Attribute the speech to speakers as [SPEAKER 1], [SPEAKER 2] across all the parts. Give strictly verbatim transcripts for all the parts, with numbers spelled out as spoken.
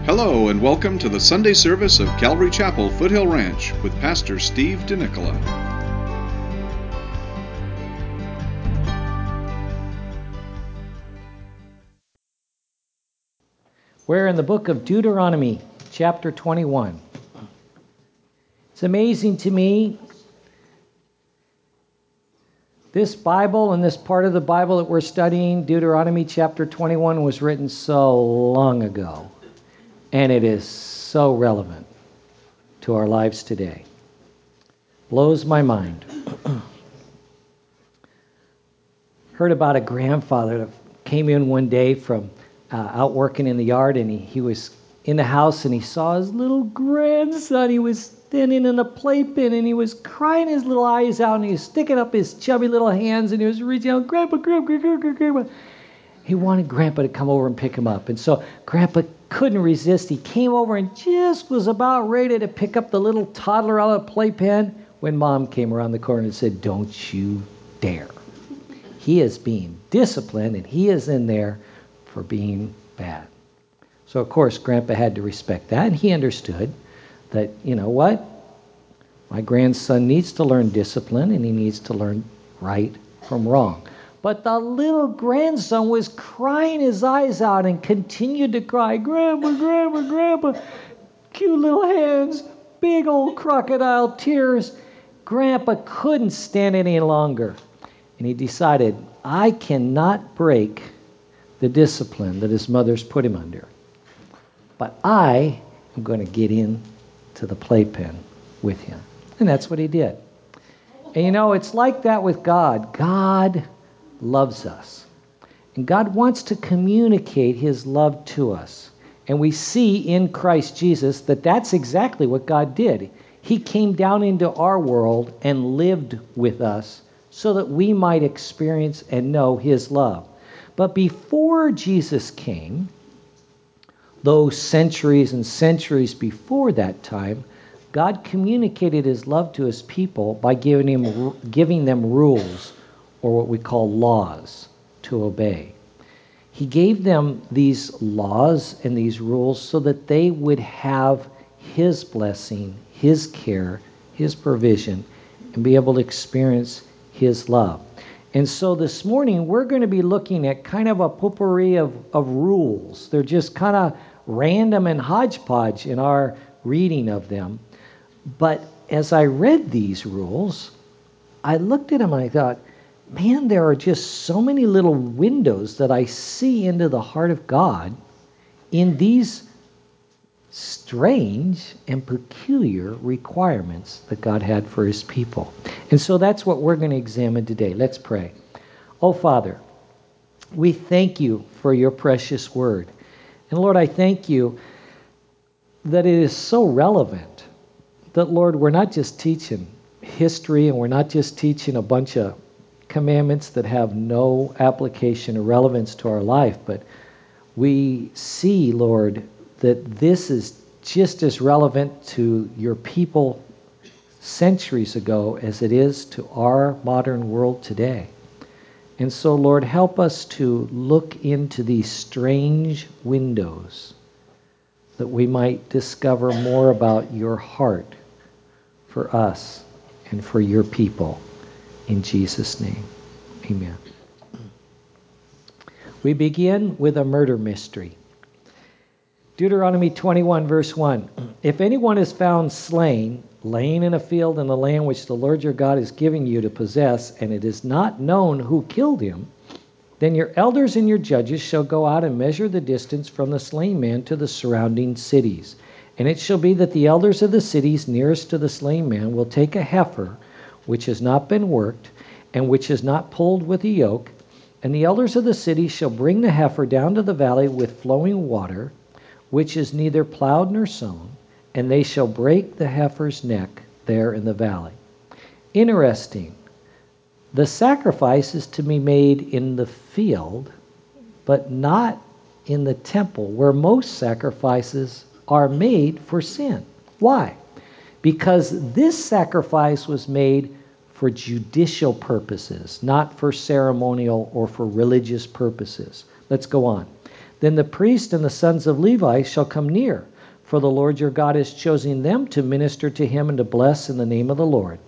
[SPEAKER 1] Hello and welcome to the Sunday service of Calvary Chapel, Foothill Ranch with Pastor Steve DeNicola.
[SPEAKER 2] We're in the book of Deuteronomy, chapter twenty-one. It's amazing to me, this Bible and this part of the Bible that we're studying, Deuteronomy chapter twenty-one, was written so long ago, and it is so relevant to our lives today. Blows my mind. Heard about a grandfather that came in one day from uh, out working in the yard, and he, he was in the house, and he saw his little grandson. He was standing in a playpen, and he was crying his little eyes out, and he was sticking up his chubby little hands, and he was reaching out, Grandpa, Grandpa, Grandpa, Grandpa. He wanted Grandpa to come over and pick him up. And so Grandpa couldn't resist. He came over and just was about ready to pick up the little toddler out of the playpen when Mom came around the corner and said, "Don't you dare. He is being disciplined, and he is in there for being bad." So, of course, Grandpa had to respect that, and he understood that, you know what? My grandson needs to learn discipline, and he needs to learn right from wrong. But the little grandson was crying his eyes out and continued to cry, "Grandpa, Grandpa, Grandpa." Cute little hands, big old crocodile tears. Grandpa couldn't stand it any longer. And he decided, I cannot break the discipline that his mother's put him under. But I am going to get into the playpen with him. And that's what he did. And you know, it's like that with God. God loves us. And God wants to communicate his love to us. And we see in Christ Jesus that that's exactly what God did. He came down into our world and lived with us so that we might experience and know his love. But before Jesus came, those centuries and centuries before that time, God communicated his love to his people by giving him, giving them rules, or what we call laws, to obey. He gave them these laws and these rules so that they would have his blessing, his care, his provision, and be able to experience his love. And so this morning, we're going to be looking at kind of a potpourri of, of rules. They're just kind of random and hodgepodge in our reading of them. But as I read these rules, I looked at them and I thought, man, there are just so many little windows that I see into the heart of God in these strange and peculiar requirements that God had for his people. And so that's what we're going to examine today. Let's pray. Oh, Father, we thank you for your precious word. And Lord, I thank you that it is so relevant that, Lord, we're not just teaching history and we're not just teaching a bunch of commandments that have no application or relevance to our life, but we see, Lord, that this is just as relevant to your people centuries ago as it is to our modern world today. And so, Lord, help us to look into these strange windows that we might discover more about your heart for us and for your people. In Jesus' name, amen. We begin with a murder mystery. Deuteronomy twenty-one, verse one. If anyone is found slain, laying in a field in the land which the Lord your God is giving you to possess, and it is not known who killed him, then your elders and your judges shall go out and measure the distance from the slain man to the surrounding cities. And it shall be that the elders of the cities nearest to the slain man will take a heifer which has not been worked, and which is not pulled with a yoke, and the elders of the city shall bring the heifer down to the valley with flowing water, which is neither plowed nor sown, and they shall break the heifer's neck there in the valley. Interesting. The sacrifice is to be made in the field, but not in the temple, where most sacrifices are made for sin. Why? Because this sacrifice was made for judicial purposes, not for ceremonial or for religious purposes. Let's go on. Then the priest and the sons of Levi shall come near, for the Lord your God is choosing them to minister to him and to bless in the name of the Lord.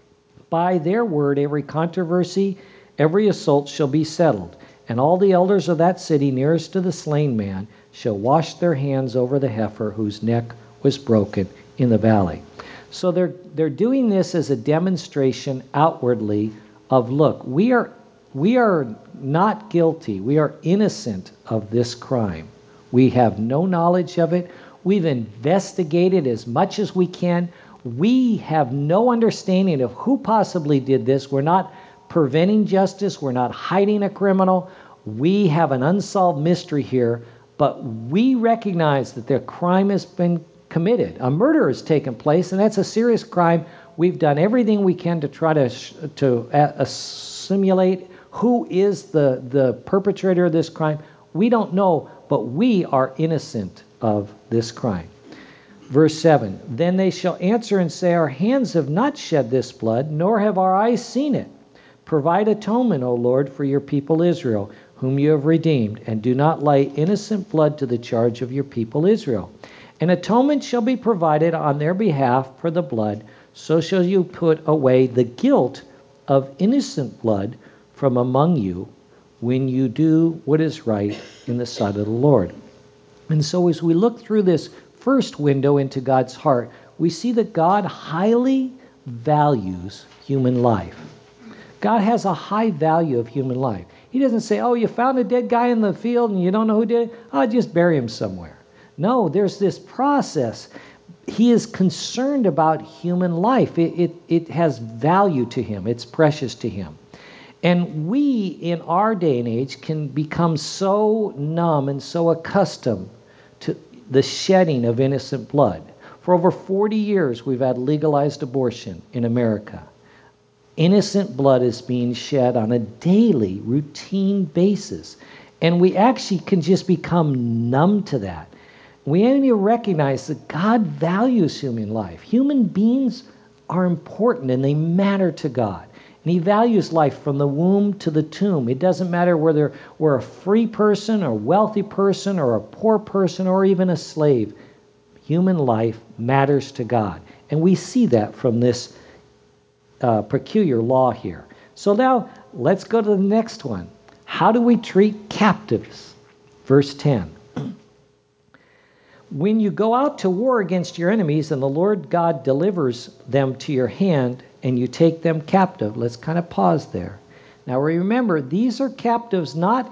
[SPEAKER 2] By their word every controversy, every assault shall be settled, and all the elders of that city nearest to the slain man shall wash their hands over the heifer whose neck was broken in the valley. So they're they're doing this as a demonstration outwardly of, look, we are we are not guilty. We are innocent of this crime. We have no knowledge of it. We've investigated as much as we can. We have no understanding of who possibly did this. We're not preventing justice. We're not hiding a criminal. We have an unsolved mystery here, but we recognize that the crime has been committed. A murder has taken place, and that's a serious crime. We've done everything we can to try to to uh, simulate who is the, the perpetrator of this crime. We don't know, but we are innocent of this crime. Verse seven, then they shall answer and say, our hands have not shed this blood, nor have our eyes seen it. Provide atonement, O Lord, for your people Israel, whom you have redeemed, and do not lay innocent blood to the charge of your people Israel. An atonement shall be provided on their behalf for the blood, so shall you put away the guilt of innocent blood from among you when you do what is right in the sight of the Lord. And so as we look through this first window into God's heart, we see that God highly values human life. God has a high value of human life. He doesn't say, oh, you found a dead guy in the field and you don't know who did it? I'll just bury him somewhere. No, there's this process. He is concerned about human life. It, it, it has value to him. It's precious to him. And we, in our day and age, can become so numb and so accustomed to the shedding of innocent blood. For over forty years, we've had legalized abortion in America. Innocent blood is being shed on a daily, routine basis. And we actually can just become numb to that. We don't even recognize that God values human life. Human beings are important and they matter to God. And he values life from the womb to the tomb. It doesn't matter whether we're a free person or a wealthy person or a poor person or even a slave. Human life matters to God. And we see that from this uh, peculiar law here. So now let's go to the next one. How do we treat captives? Verse ten. When you go out to war against your enemies and the Lord God delivers them to your hand and you take them captive. Let's kind of pause there. Now remember, these are captives not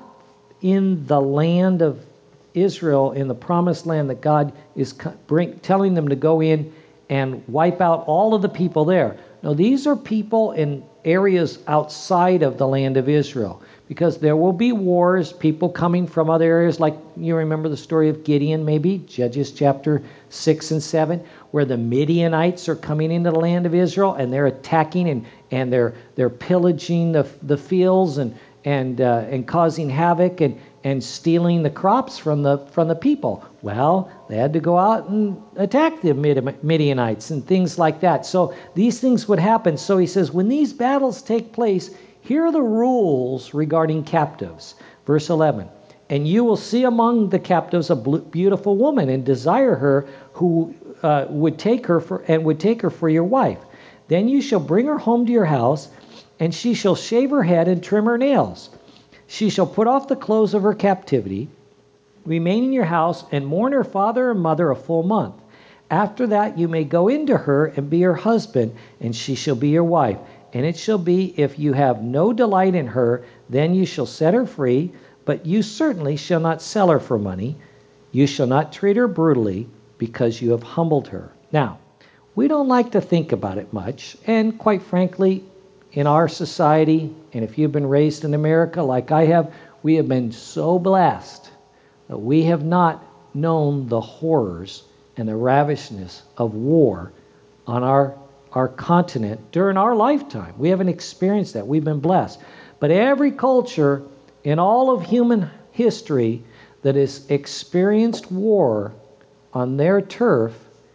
[SPEAKER 2] in the land of Israel, in the promised land that God is bring, telling them to go in and wipe out all of the people there. No, these are people in areas outside of the land of Israel. Because there will be wars, people coming from other areas, like you remember the story of Gideon, maybe, Judges chapter six and seven, where the Midianites are coming into the land of Israel, and they're attacking, and, and they're they're pillaging the the fields, and and uh, and causing havoc, and, and stealing the crops from the from the people. Well, they had to go out and attack the Midianites and things like that. So these things would happen. So he says, when these battles take place, here are the rules regarding captives. Verse eleven, and you will see among the captives a beautiful woman and desire her who uh, would take her for, and would take her for your wife. Then you shall bring her home to your house, and she shall shave her head and trim her nails. She shall put off the clothes of her captivity, remain in your house, and mourn her father and mother a full month. After that you may go into her and be her husband, and she shall be your wife. And it shall be, if you have no delight in her, then you shall set her free, but you certainly shall not sell her for money. You shall not treat her brutally, because you have humbled her. Now, we don't like to think about it much, and quite frankly, in our society, and if you've been raised in America like I have, we have been so blessed that we have not known the horrors and the ravishness of war on our our continent during our lifetime. We haven't experienced that. We've been blessed. But every culture in all of human history that has experienced war on their turf,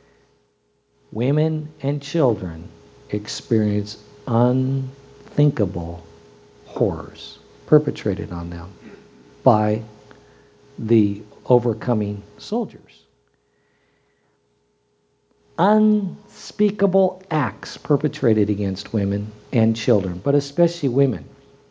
[SPEAKER 2] women and children experience unthinkable horrors perpetrated on them by the overcoming soldiers. Unspeakable acts perpetrated against women and children, but especially women.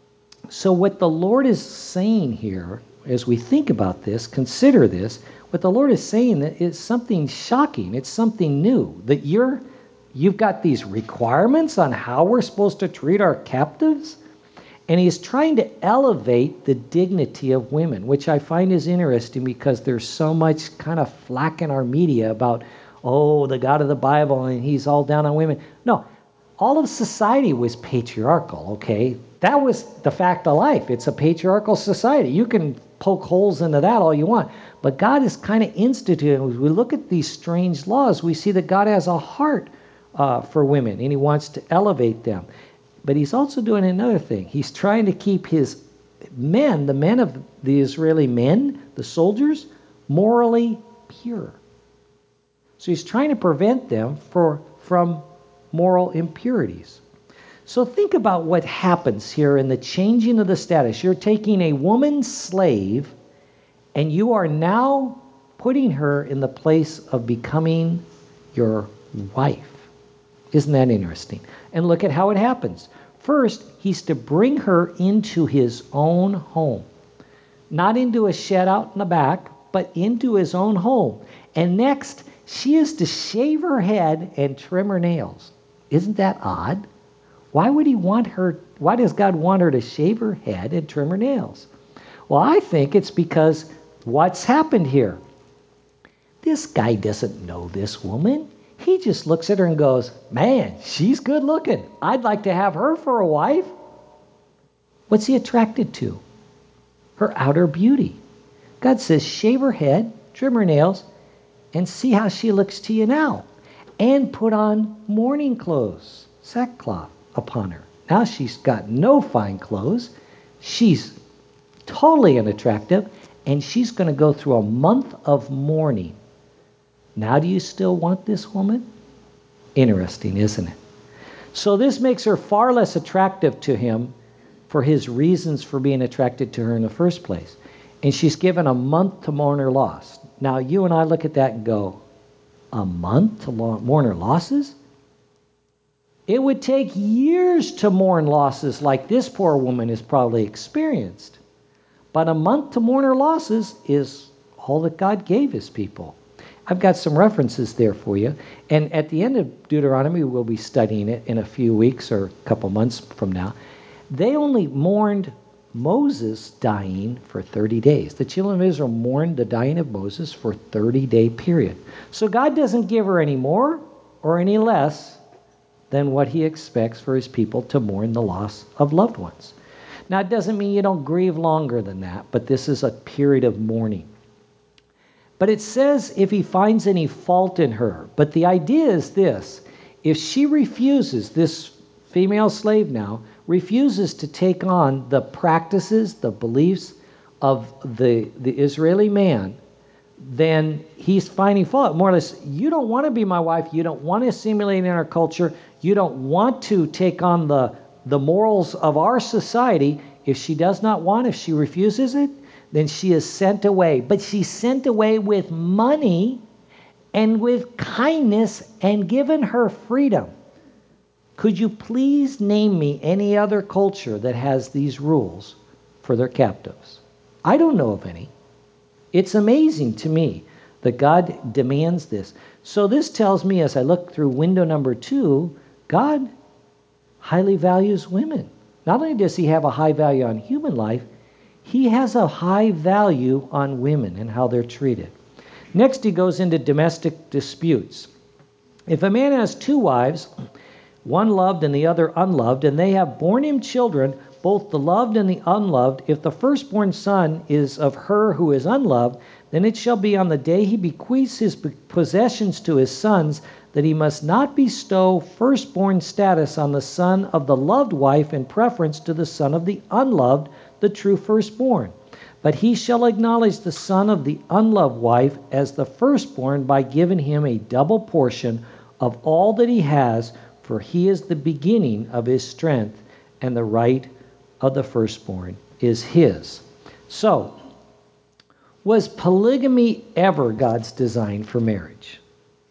[SPEAKER 2] So what the Lord is saying here, as we think about this, consider this, what the Lord is saying is something shocking. It's something new, that you're, you've got these requirements on how we're supposed to treat our captives. And he's trying to elevate the dignity of women, which I find is interesting because there's so much kind of flack in our media about, oh, the God of the Bible, and he's all down on women. No, all of society was patriarchal, okay? That was the fact of life. It's a patriarchal society. You can poke holes into that all you want. But God is kind of instituting. As we look at these strange laws, we see that God has a heart uh, for women, and he wants to elevate them. But he's also doing another thing. He's trying to keep his men, the men of the Israeli men, the soldiers, morally pure. So he's trying to prevent them for, from moral impurities. So think about what happens here in the changing of the status. You're taking a woman slave, and you are now putting her in the place of becoming your wife. Isn't that interesting? And look at how it happens. First, he's to bring her into his own home. Not into a shed out in the back, but into his own home. And next, she is to shave her head and trim her nails. Isn't that odd? Why would he want her, why does God want her to shave her head and trim her nails? Well, I think it's because what's happened here? This guy doesn't know this woman. He just looks at her and goes, man, she's good looking. I'd like to have her for a wife. What's he attracted to? Her outer beauty. God says, shave her head, trim her nails, and see how she looks to you now. And put on mourning clothes, sackcloth upon her. Now she's got no fine clothes. She's totally unattractive, and she's going to go through a month of mourning. Now do you still want this woman? Interesting, isn't it? So this makes her far less attractive to him for his reasons for being attracted to her in the first place. And she's given a month to mourn her loss. Now you and I look at that and go, a month to mourn her losses? It would take years to mourn losses like this poor woman has probably experienced. But a month to mourn her losses is all that God gave his people. I've got some references there for you. And at the end of Deuteronomy, we'll be studying it in a few weeks or a couple months from now. They only mourned Moses dying for thirty days. The children of Israel mourned the dying of Moses for a thirty-day period. So God doesn't give her any more or any less than what he expects for his people to mourn the loss of loved ones. Now, it doesn't mean you don't grieve longer than that, but this is a period of mourning. But it says if he finds any fault in her. But the idea is this. If she refuses, this female slave now, refuses to take on the practices, the beliefs of the, the Israeli man, then he's finding fault. More or less, you don't want to be my wife. You don't want to assimilate in our culture. You don't want to take on the, the morals of our society. If she does not want, if she refuses it, then she is sent away. But she's sent away with money and with kindness and given her freedom. Could you please name me any other culture that has these rules for their captives? I don't know of any. It's amazing to me that God demands this. So this tells me, as I look through window number two, God highly values women. Not only does he have a high value on human life, he has a high value on women and how they're treated. Next, he goes into domestic disputes. If a man has two wives, one loved and the other unloved, and they have borne him children, both the loved and the unloved, if the firstborn son is of her who is unloved, then it shall be on the day he bequeaths his possessions to his sons that he must not bestow firstborn status on the son of the loved wife in preference to the son of the unloved, the true firstborn. But he shall acknowledge the son of the unloved wife as the firstborn by giving him a double portion of all that he has, for he is the beginning of his strength, and the right of the firstborn is his. So, Was polygamy ever God's design for marriage?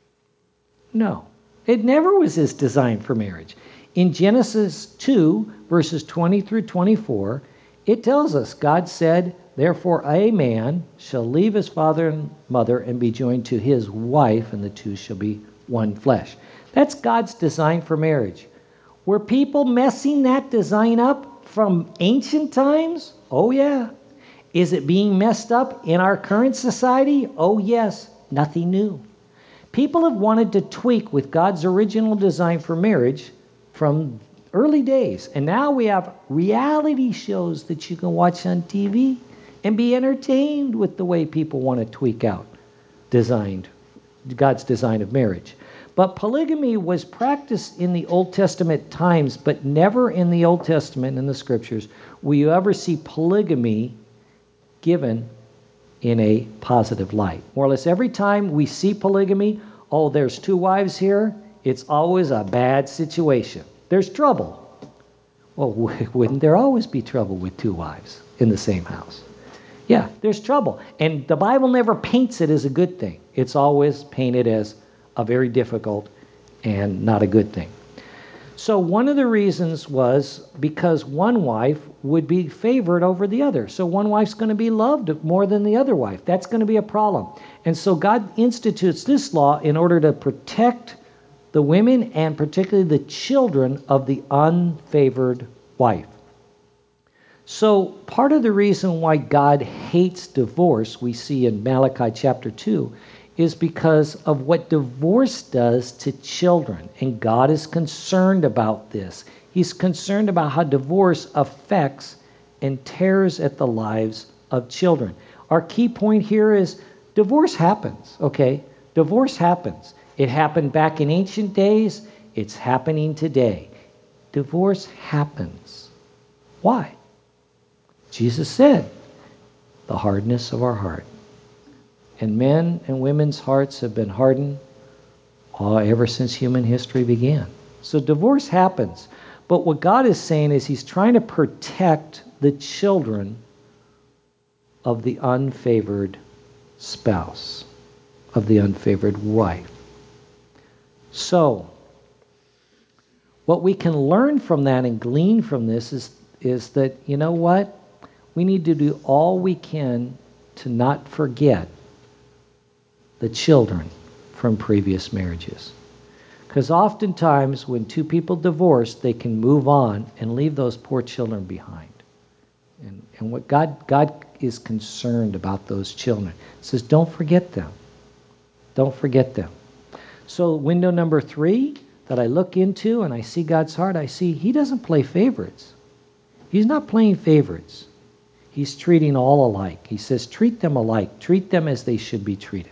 [SPEAKER 2] No. It never was his design for marriage. In Genesis two, verses twenty through twenty-four, it tells us, God said, therefore a man shall leave his father and mother and be joined to his wife, and the two shall be one flesh. That's God's design for marriage. Were people messing that design up from ancient times? Oh yeah. Is it being messed up in our current society? Oh yes. Nothing new. People have wanted to tweak with God's original design for marriage from early days. And now we have reality shows that you can watch on T V and be entertained with the way people want to tweak out designed God's design of marriage. But polygamy was practiced in the Old Testament times, but never in the Old Testament in the scriptures will you ever see polygamy given in a positive light. More or less every time we see polygamy, oh, there's two wives here, it's always a bad situation. There's trouble. Well, wouldn't there always be trouble with two wives in the same house? Yeah, there's trouble. And the Bible never paints it as a good thing. It's always painted as a very difficult and not a good thing. So one of the reasons was because one wife would be favored over the other. So one wife's going to be loved more than the other wife. That's going to be a problem. And so God institutes this law in order to protect the women and particularly the children of the unfavored wife. So part of the reason why God hates divorce, we see in Malachi chapter two, is because of what divorce does to children. And God is concerned about this. He's concerned about how divorce affects and tears at the lives of children. Our key point here is divorce happens, okay? Divorce happens. It happened back in ancient days. It's happening today. Divorce happens. Why? Jesus said, the hardness of our heart. And men and women's hearts have been hardened uh, ever since human history began. So divorce happens. But what God is saying is he's trying to protect the children of the unfavored spouse, of the unfavored wife. So what we can learn from that and glean from this is, is that, you know what? We need to do all we can to not forget the children from previous marriages. Because oftentimes when two people divorce, they can move on and leave those poor children behind. And, and what God, God is concerned about those children. He says, don't forget them. Don't forget them. So window number three that I look into and I see God's heart, I see he doesn't play favorites. He's not playing favorites. He's treating all alike. He says, treat them alike. Treat them as they should be treated.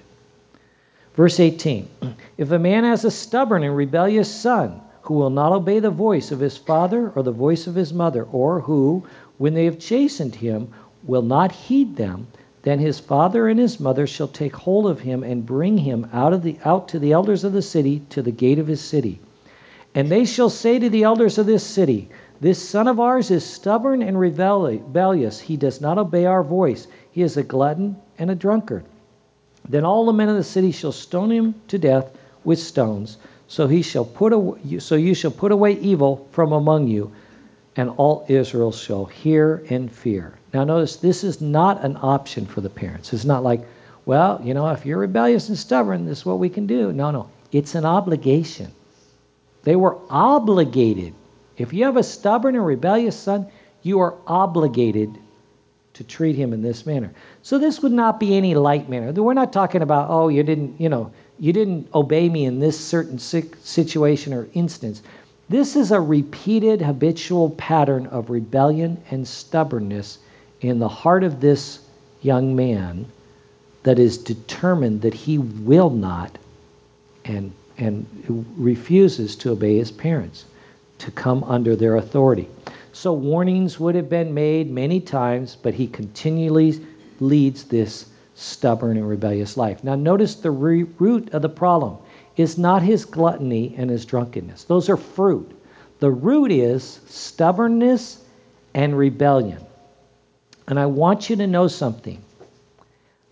[SPEAKER 2] Verse eighteen, if a man has a stubborn and rebellious son who will not obey the voice of his father or the voice of his mother, or who, when they have chastened him, will not heed them, then his father and his mother shall take hold of him and bring him out of the out to the elders of the city, to the gate of his city. And they shall say to the elders of this city, this son of ours is stubborn and rebellious. He does not obey our voice. He is a glutton and a drunkard. Then all the men of the city shall stone him to death with stones. So he shall put away, so you shall put away evil from among you, and all Israel shall hear and fear. Now notice, this is not an option for the parents. It's not like, well, you know, if you're rebellious and stubborn, this is what we can do. No, no. It's an obligation. They were obligated. If you have a stubborn and rebellious son, you are obligated to treat him in this manner. So this would not be any light manner. We're not talking about, oh, you didn't, you know, you didn't obey me in this certain situation or instance. This is a repeated habitual pattern of rebellion and stubbornness in the heart of this young man that is determined that he will not and, and refuses to obey his parents, to come under their authority. So warnings would have been made many times, but he continually leads this stubborn and rebellious life. Now notice the root of the problem is not his gluttony and his drunkenness. Those are fruit. The root is stubbornness and rebellion. And I want you to know something.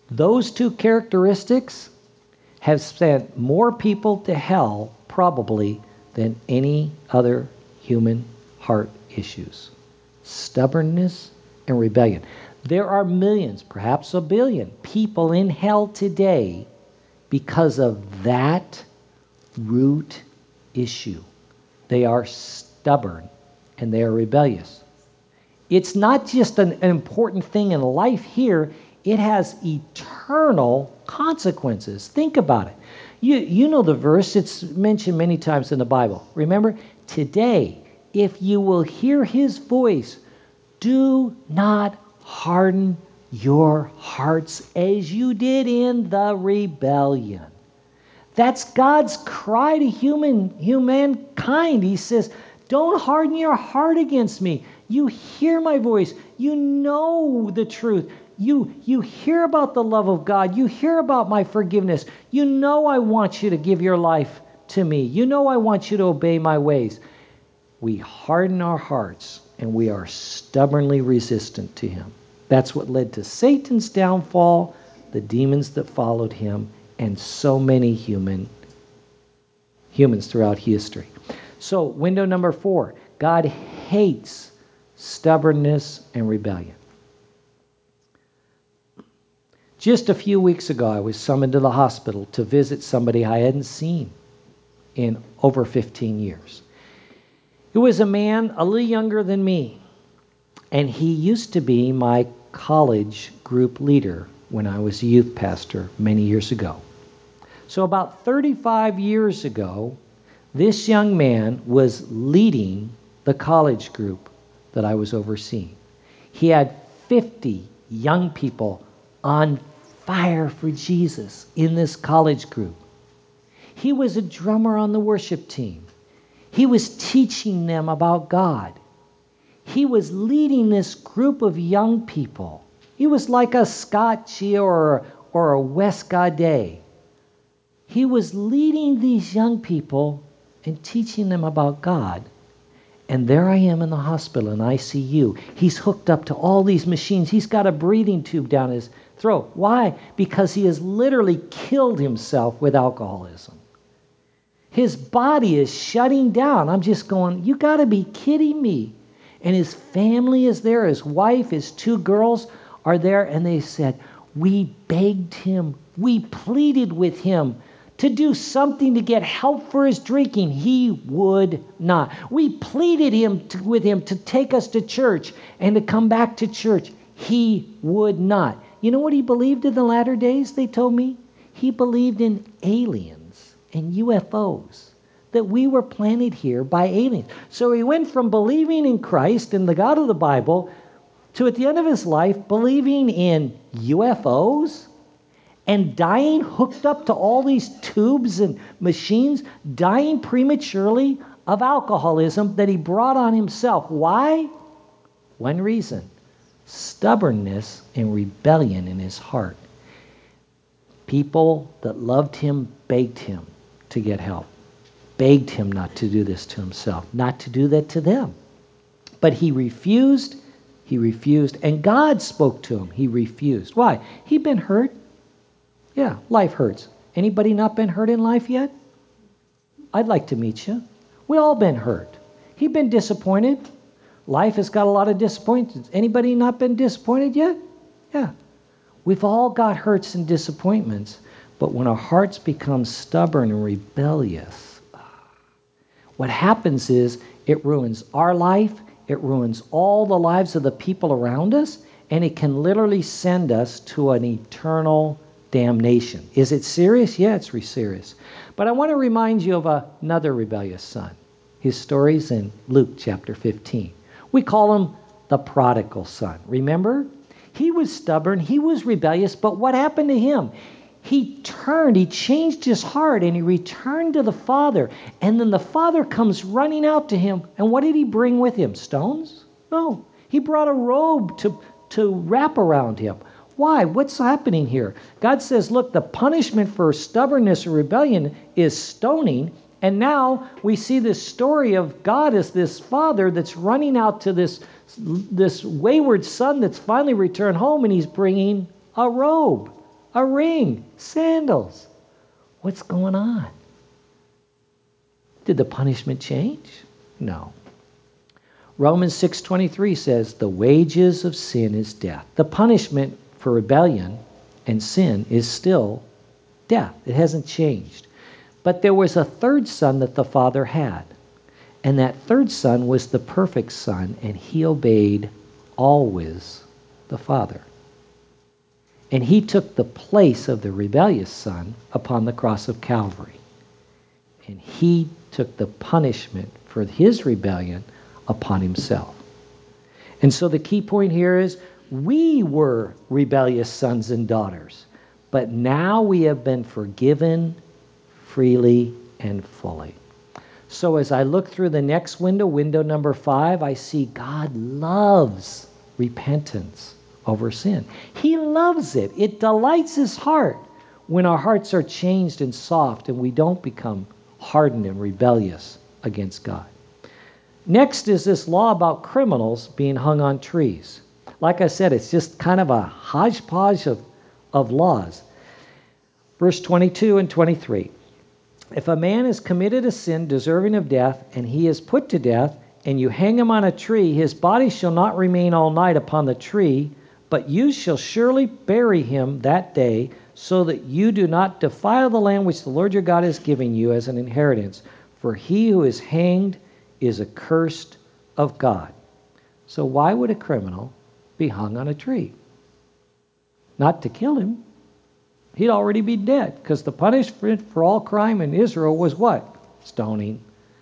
[SPEAKER 2] Those two characteristics have sent more people to hell probably than any other human heart issues. Stubbornness and rebellion. There are millions, perhaps a billion, people in hell today because of that root issue. They are stubborn and they are rebellious. It's not just an, an important thing in life here, it has eternal consequences. Think about it. You, you know the verse, it's mentioned many times in the Bible. Remember, today, if you will hear his voice, do not harden your hearts as you did in the rebellion. That's God's cry to human humankind. He says, don't harden your heart against me. You hear my voice. You know the truth. You, you hear about the love of God. You hear about my forgiveness. You know I want you to give your life to me. You know I want you to obey my ways. We harden our hearts and we are stubbornly resistant to him. That's what led to Satan's downfall, the demons that followed him, and so many human humans throughout history. So, window number four, God hates stubbornness and rebellion. Just a few weeks ago, I was summoned to the hospital to visit somebody I hadn't seen in over fifteen years. It was a man a little younger than me, and he used to be my college group leader when I was a youth pastor many years ago. So about thirty-five years ago, this young man was leading the college group that I was overseeing. He had fifty young people on fire for Jesus in this college group. He was a drummer on the worship team. He was teaching them about God. He was leading this group of young people. He was like a Scott Chia or, or a Wes Gaudet. He was leading these young people and teaching them about God. And there I am in the hospital in I C U. He's hooked up to all these machines. He's got a breathing tube down his throat. Why? Because he has literally killed himself with alcoholism. His body is shutting down. I'm just going, you got to be kidding me. And his family is there. His wife, his two girls are there. And they said, we begged him. We pleaded with him to do something to get help for his drinking. He would not. We pleaded him to, with him to take us to church and to come back to church. He would not. You know what he believed in the latter days, they told me? He believed in aliens and U F Os, that we were planted here by aliens. So he went from believing in Christ and the God of the Bible to, at the end of his life, believing in U F Os and dying hooked up to all these tubes and machines, dying prematurely of alcoholism that he brought on himself. Why? One reason: stubbornness and rebellion in his heart. People that loved him begged him to get help, begged him not to do this to himself, not to do that to them. But he refused, he refused, and God spoke to him. He refused. Why? He'd been hurt. Yeah, life hurts. Anybody not been hurt in life yet? I'd like to meet you. We all been hurt. He'd been disappointed. Life has got a lot of disappointments. Anybody not been disappointed yet? Yeah. We've all got hurts and disappointments. But when our hearts become stubborn and rebellious, what happens is it ruins our life, it ruins all the lives of the people around us, and it can literally send us to an eternal damnation. Is it serious? Yeah, it's serious. But I want to remind you of another rebellious son. His story's in Luke chapter fifteen. We call him the prodigal son. Remember? He was stubborn, he was rebellious, but what happened to him? He turned, he changed his heart, and he returned to the father. And then the father comes running out to him, and what did he bring with him? Stones? No. He brought a robe to, to wrap around him. Why? What's happening here? God says, look, the punishment for stubbornness or rebellion is stoning. And now we see this story of God as this father that's running out to this, this wayward son that's finally returned home, and he's bringing a robe. a ring, sandals. What's going on? Did the punishment change? No. Romans six twenty-three says, the wages of sin is death. The punishment for rebellion and sin is still death. It hasn't changed. But there was a third son that the Father had. And that third son was the perfect son, and he obeyed always the Father. And he took the place of the rebellious son upon the cross of Calvary. And he took the punishment for his rebellion upon himself. And so the key point here is, we were rebellious sons and daughters, but now we have been forgiven freely and fully. So as I look through the next window, window number five, I see God loves repentance over sin. He loves it. It delights his heart when our hearts are changed and soft and we don't become hardened and rebellious against God. Next is this law about criminals being hung on trees. Like I said, it's just kind of a hodgepodge of, of laws. Verse twenty-two and twenty-three. If a man has committed a sin deserving of death, and he is put to death, and you hang him on a tree, his body shall not remain all night upon the tree, but you shall surely bury him that day, so that you do not defile the land which the Lord your God is giving you as an inheritance. For he who is hanged is accursed of God. So why would a criminal be hung on a tree? Not to kill him. He'd already be dead, because the punishment for all crime in Israel was what? Stoning.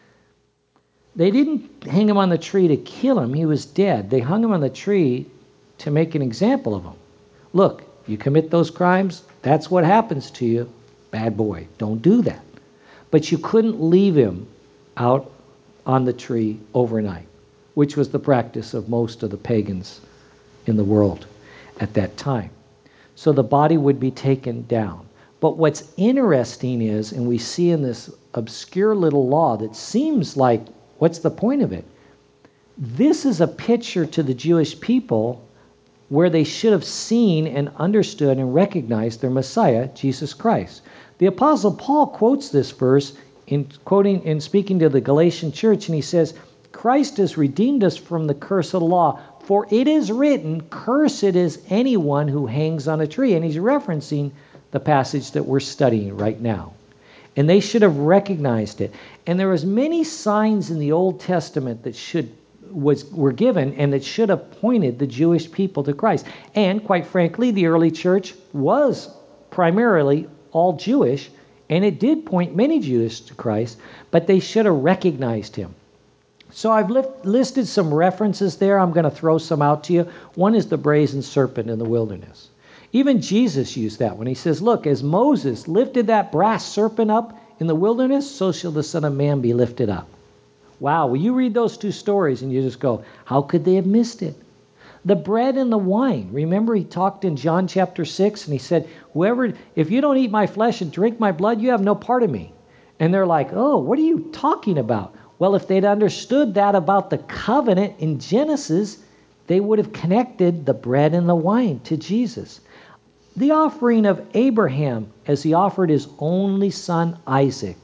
[SPEAKER 2] They didn't hang him on the tree to kill him. He was dead. They hung him on the tree to make an example of him. Look, you commit those crimes, that's what happens to you. Bad boy. Don't do that. But you couldn't leave him out on the tree overnight, which was the practice of most of the pagans in the world at that time. So the body would be taken down. But what's interesting is, and we see in this obscure little law that seems like, what's the point of it? This is a picture to the Jewish people where they should have seen and understood and recognized their Messiah, Jesus Christ. The Apostle Paul quotes this verse in quoting in speaking to the Galatian church, and he says, Christ has redeemed us from the curse of the law, for it is written, cursed is anyone who hangs on a tree. And he's referencing the passage that we're studying right now. And they should have recognized it. And there was many signs in the Old Testament that should was were given and that should have pointed the Jewish people to Christ. And quite frankly, the early church was primarily all Jewish, and it did point many Jews to Christ, but they should have recognized him. So I've lift, listed some references there. I'm going to throw some out to you. One is the brazen serpent in the wilderness. Even Jesus used that when he says, look, as Moses lifted that brass serpent up in the wilderness, so shall the Son of Man be lifted up. Wow, well, you read those two stories and you just go, how could they have missed it? The bread and the wine. Remember he talked in John chapter six and he said, whoever, if you don't eat my flesh and drink my blood, you have no part of me. And they're like, oh, what are you talking about? Well, if they'd understood that about the covenant in Genesis, they would have connected the bread and the wine to Jesus. The offering of Abraham as he offered his only son Isaac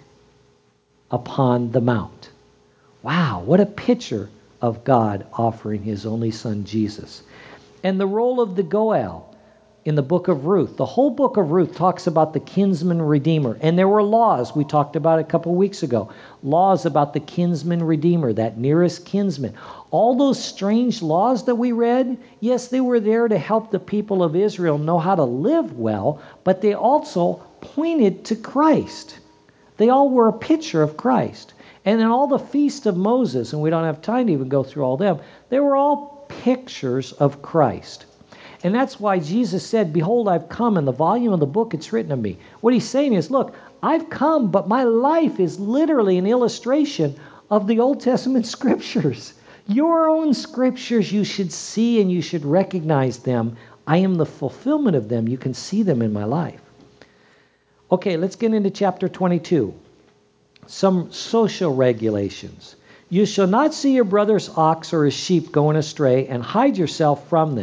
[SPEAKER 2] upon the mount. Wow, what a picture of God offering his only son Jesus. And the role of the Goel in the book of Ruth. The whole book of Ruth talks about the kinsman redeemer. And there were laws, we talked about a couple weeks ago, laws about the kinsman redeemer, that nearest kinsman. All those strange laws that we read, yes, they were there to help the people of Israel know how to live well, but they also pointed to Christ. They all were a picture of Christ. And then all the feast of Moses, and we don't have time to even go through all them, they were all pictures of Christ. And that's why Jesus said, behold, I've come. In the volume of the book, it's written of me. What he's saying is, look, I've come, but my life is literally an illustration of the Old Testament scriptures. Your own scriptures, you should see and you should recognize them. I am the fulfillment of them. You can see them in my life. Okay, let's get into chapter twenty-two. Some social regulations. You shall not see your brother's ox or his sheep going astray and hide yourself from them.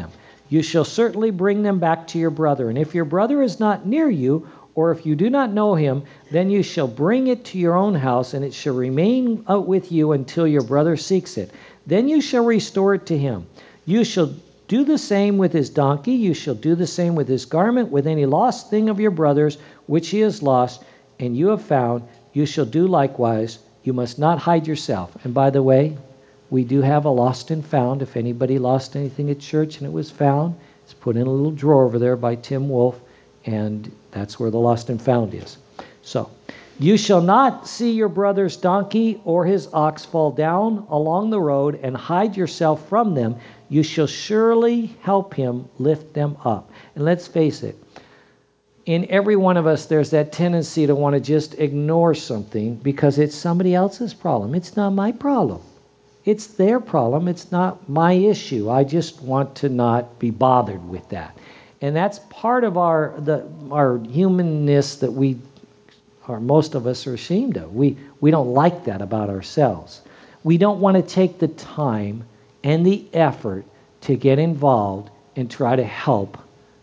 [SPEAKER 2] You shall certainly bring them back to your brother. And if your brother is not near you, or if you do not know him, then you shall bring it to your own house, and it shall remain out with you until your brother seeks it. Then you shall restore it to him. You shall do the same with his donkey. You shall do the same with his garment, with any lost thing of your brother's, which he has lost, and you have found. You shall do likewise. You must not hide yourself. And by the way, we do have a lost and found. If anybody lost anything at church and it was found, it's put in a little drawer over there by Tim Wolf, and that's where the lost and found is. So, you shall not see your brother's donkey or his ox fall down along the road and hide yourself from them. You shall surely help him lift them up. And let's face it, in every one of us, there's that tendency to want to just ignore something because it's somebody else's problem. It's not my problem. It's their problem. It's not my issue. I just want to not be bothered with that. And that's part of our the our humanness that we, or most of us, are ashamed of. We we don't like that about ourselves. We don't want to take the time and the effort to get involved and try to help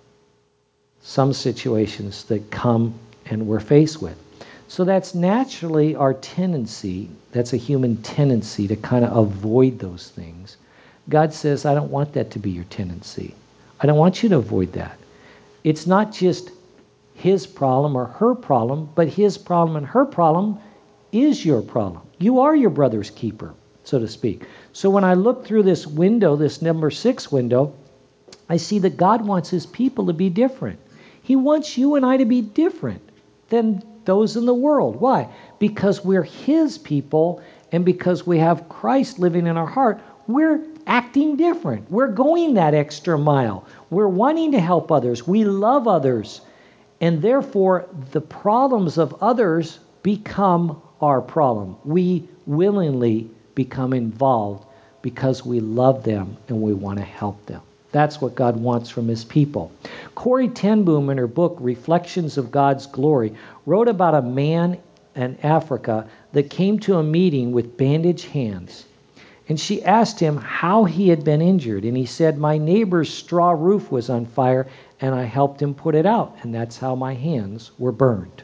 [SPEAKER 2] some situations that come and we're faced with. So that's naturally our tendency. That's a human tendency to kind of avoid those things. God says, I don't want that to be your tendency. I don't want you to avoid that. It's not just his problem or her problem, but his problem and her problem is your problem. You are your brother's keeper, so to speak. So when I look through this window, this number six window, I see that God wants his people to be different. He wants you and I to be different than those in the world. Why? Because we're his people, and because we have Christ living in our heart, we're acting different. We're going that extra mile. We're wanting to help others. We love others. And therefore, the problems of others become our problem. We willingly become involved because we love them and we want to help them. That's what God wants from his people. Corrie ten Boom, in her book, Reflections of God's Glory, wrote about a man in Africa that came to a meeting with bandaged hands. And she asked him how he had been injured. And he said, my neighbor's straw roof was on fire, and I helped him put it out. And that's how my hands were burned.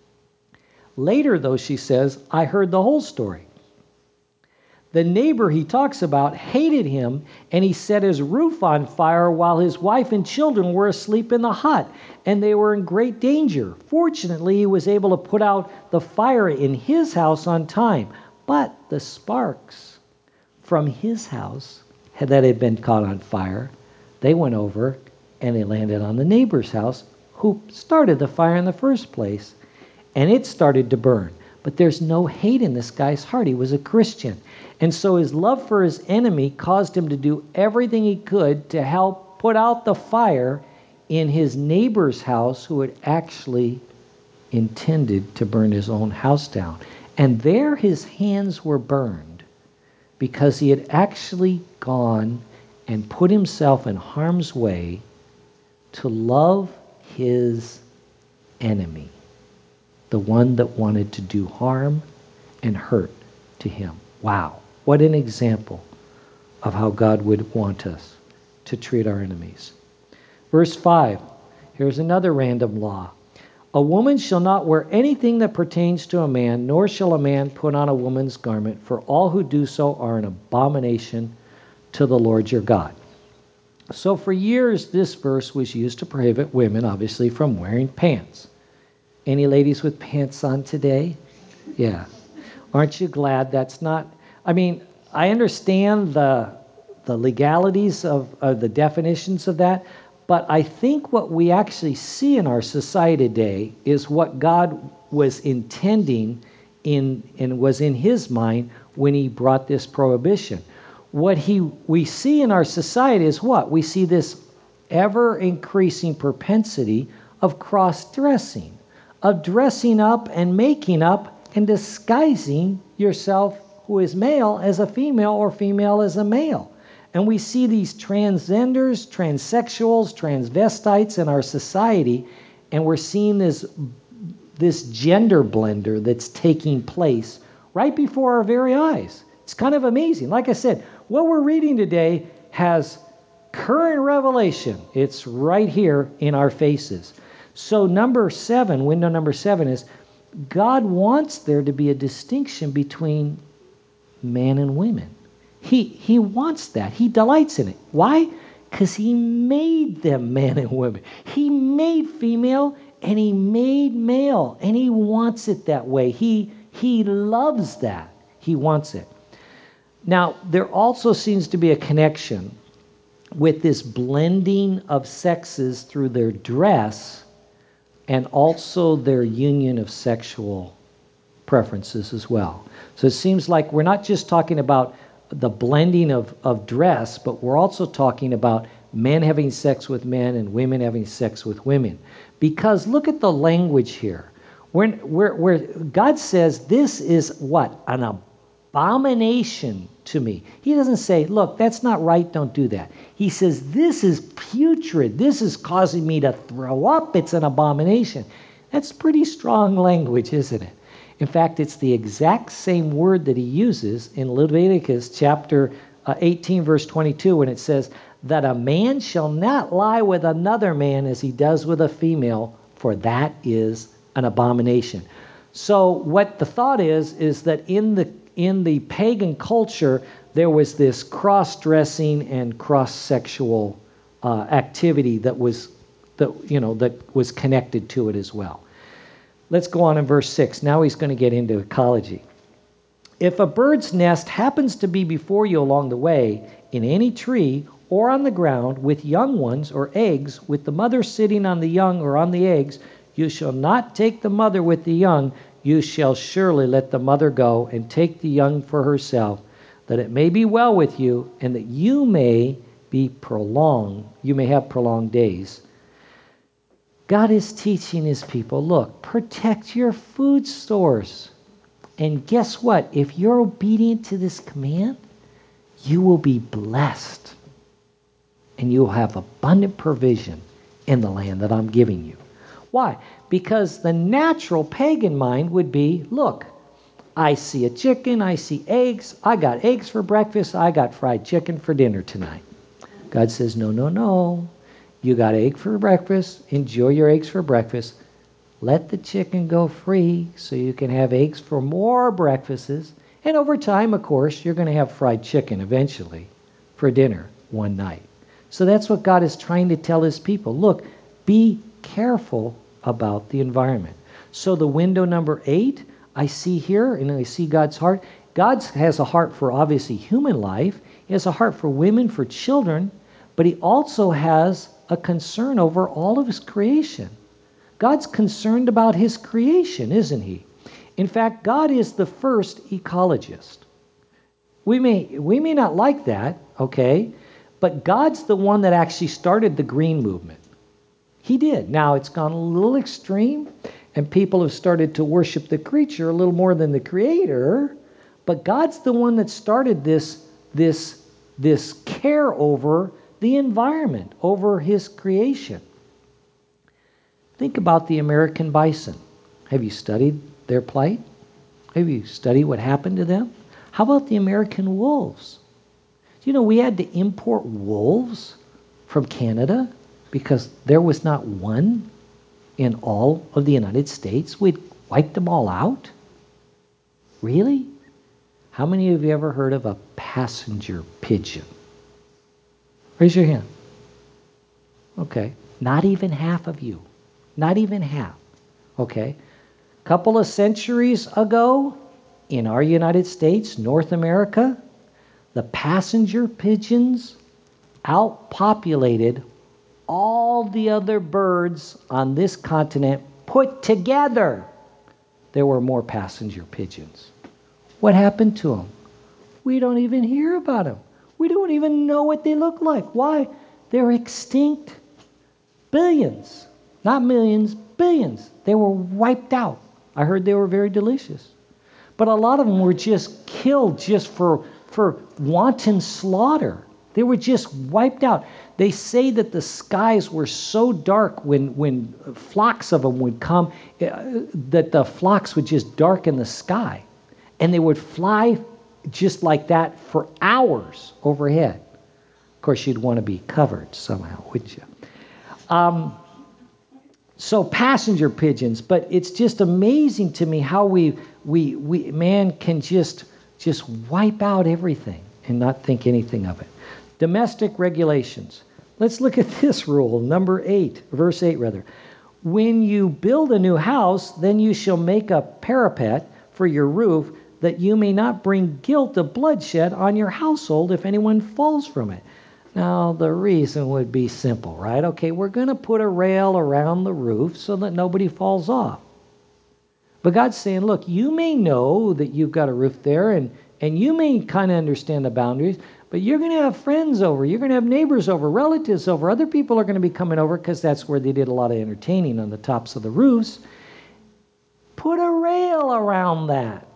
[SPEAKER 2] Later, though, she says, I heard the whole story. The neighbor he talks about hated him, and he set his roof on fire while his wife and children were asleep in the hut, and they were in great danger. Fortunately, he was able to put out the fire in his house on time, but the sparks from his house that had been caught on fire, they went over and they landed on the neighbor's house who started the fire in the first place, and it started to burn. But there's no hate in this guy's heart. He was a Christian. And so his love for his enemy caused him to do everything he could to help put out the fire in his neighbor's house, who had actually intended to burn his own house down. And there his hands were burned because he had actually gone and put himself in harm's way to love his enemy, the one that wanted to do harm and hurt to him. Wow, what an example of how God would want us to treat our enemies. Verse five, here's another random law. A woman shall not wear anything that pertains to a man, nor shall a man put on a woman's garment, for all who do so are an abomination to the Lord your God. So for years, this verse was used to prohibit women, obviously, from wearing pants. Any ladies with pants on today? Yeah. Aren't you glad that's not... I mean, I understand the the legalities of, of the definitions of that, but I think what we actually see in our society today is what God was intending in and was in his mind when he brought this prohibition. What he we see in our society is what? We see this ever-increasing propensity of cross-dressing, of dressing up and making up and disguising yourself, who is male, as a female, or female as a male. And we see these transgenders, transsexuals, transvestites in our society, and we're seeing this, this gender blender that's taking place right before our very eyes. It's kind of amazing. Like I said, what we're reading today has current revelation. It's right here in our faces. So number seven, window number seven is God wants there to be a distinction between men and women. He, he wants that. He delights in it. Why? Because he made them men and women. He made female and he made male, and he wants it that way. He, he loves that. He wants it. Now, there also seems to be a connection with this blending of sexes through their dress and also their union of sexual preferences as well. So it seems like we're not just talking about the blending of, of dress, but we're also talking about men having sex with men and women having sex with women. Because look at the language here. Where, where, where God says this is what? An abomination to me. He doesn't say, look, that's not right, don't do that. He says, this is putrid. This is causing me to throw up. It's an abomination. That's pretty strong language, isn't it? In fact, it's the exact same word that he uses in Leviticus chapter uh, eighteen, verse twenty-two, when it says that a man shall not lie with another man as he does with a female, for that is an abomination. So what the thought is, is that in the in the pagan culture, there was this cross-dressing and cross-sexual uh, activity that was, that you know, that was connected to it as well. Let's go on in verse six. Now he's going to get into ecology. If a bird's nest happens to be before you along the way, in any tree or on the ground, with young ones or eggs, with the mother sitting on the young or on the eggs, you shall not take the mother with the young. You shall surely let the mother go and take the young for herself, that it may be well with you, and that you may be prolonged, you may have prolonged days. God is teaching his people, look, protect your food stores. And guess what? If you're obedient to this command, you will be blessed. And you will have abundant provision in the land that I'm giving you. Why? Because the natural pagan mind would be, look, I see a chicken, I see eggs, I got eggs for breakfast, I got fried chicken for dinner tonight. God says, no, no, no. You got egg for breakfast, enjoy your eggs for breakfast. Let the chicken go free so you can have eggs for more breakfasts. And over time, of course, you're going to have fried chicken eventually for dinner one night. So that's what God is trying to tell his people. Look, be careful about the environment. So the window number eight, I see here, and I see God's heart. God has a heart for obviously human life. He has a heart for women, for children, but he also has a concern over all of his creation. God's concerned about his creation, isn't he? In fact, God is the first ecologist. We may, we may not like that, okay? But God's the one that actually started the green movement. He did. Now, it's gone a little extreme, and people have started to worship the creature a little more than the creator, but God's the one that started this, this, this care over the environment, over his creation. Think about the American bison. Have you studied their plight? Have you studied what happened to them? How about the American wolves? You know, we had to import wolves from Canada because there was not one in all of the United States. We'd wiped them all out. Really? How many of you ever heard of a passenger pigeon? Raise your hand. Okay. Not even half of you. Not even half. Okay. A couple of centuries ago, in our United States, North America, the passenger pigeons outpopulated all the other birds on this continent put together. There were more passenger pigeons. What happened to them? We don't even hear about them. We don't even know what they look like. Why? They're extinct. Billions. Not millions, billions. They were wiped out. I heard they were very delicious. But a lot of them were just killed just for, for wanton slaughter. They were just wiped out. They say that the skies were so dark when, when flocks of them would come, uh, that the flocks would just darken the sky. And they would fly just like that for hours overhead. Of course, you'd want to be covered somehow, wouldn't you? Um, so passenger pigeons, but it's just amazing to me how we, we, we man can just, just wipe out everything and not think anything of it. Domestic regulations. Let's look at this rule, number eight, verse eight rather. When you build a new house, then you shall make a parapet for your roof, that you may not bring guilt of bloodshed on your household if anyone falls from it. Now, the reason would be simple, right? Okay, we're going to put a rail around the roof so that nobody falls off. But God's saying, look, you may know that you've got a roof there, and, and you may kind of understand the boundaries, but you're going to have friends over, you're going to have neighbors over, relatives over, other people are going to be coming over because that's where they did a lot of entertaining, on the tops of the roofs. Put a rail around that.